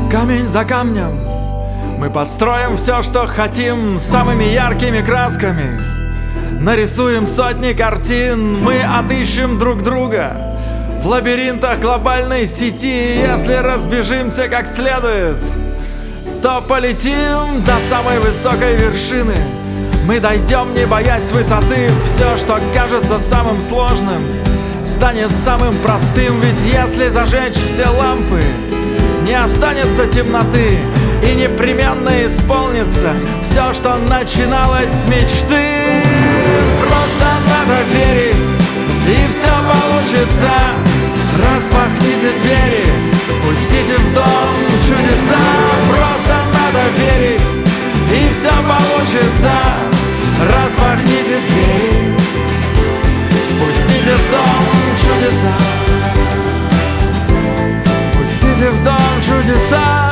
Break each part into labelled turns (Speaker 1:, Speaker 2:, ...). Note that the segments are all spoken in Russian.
Speaker 1: Камень за камнем мы построим все, что хотим, самыми яркими красками. Нарисуем сотни картин, мы отыщем друг друга в лабиринтах глобальной сети. Если разбежимся как следует, то полетим до самой высокой вершины. Мы дойдем, не боясь высоты. Все, что кажется самым сложным, станет самым простым. Ведь если зажечь все лампы, не останется темноты, и непременно исполнится все, что начиналось с мечты. Просто надо верить, и все получится. Распахните двери, пустите в дом чудеса. Просто надо верить, и все получится. Распахните двери, впустите в дом чудеса. Впустите в дом чудеса.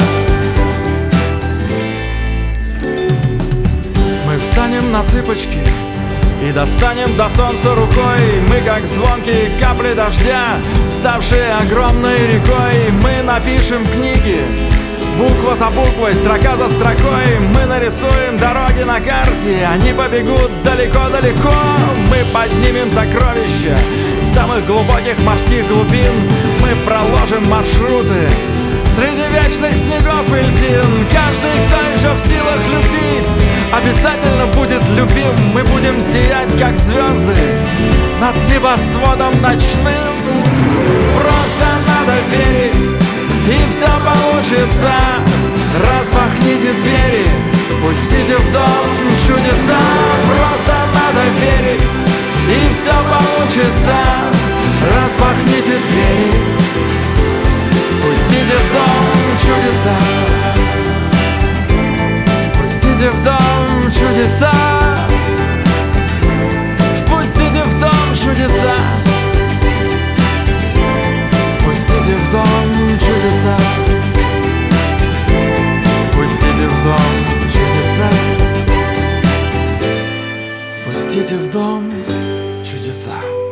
Speaker 1: Мы встанем на цыпочки и достанем до солнца рукой. Мы как звонкие капли дождя, ставшие огромной рекой. Мы напишем книги буква за буквой, строка за строкой. Мы нарисуем дороги на карте, они побегут далеко-далеко. Мы поднимем сокровища самых глубоких морских глубин. Мы проложим маршруты среди вечных снегов и льдин. Каждый, кто еще в силах любить, обязательно будет любим. Мы будем сиять, как звезды, над небосводом ночным. Просто надо верить, и все получится. Распахните двери, пустите в дом чудеса. Просто надо верить, и все получится. Распахните двери, впустите в дом чудеса. Впустите в дом чудеса. Впустите в дом чудеса. Впустите в дом чудеса. Впустите в дом чудеса. Впустите в дом чудеса.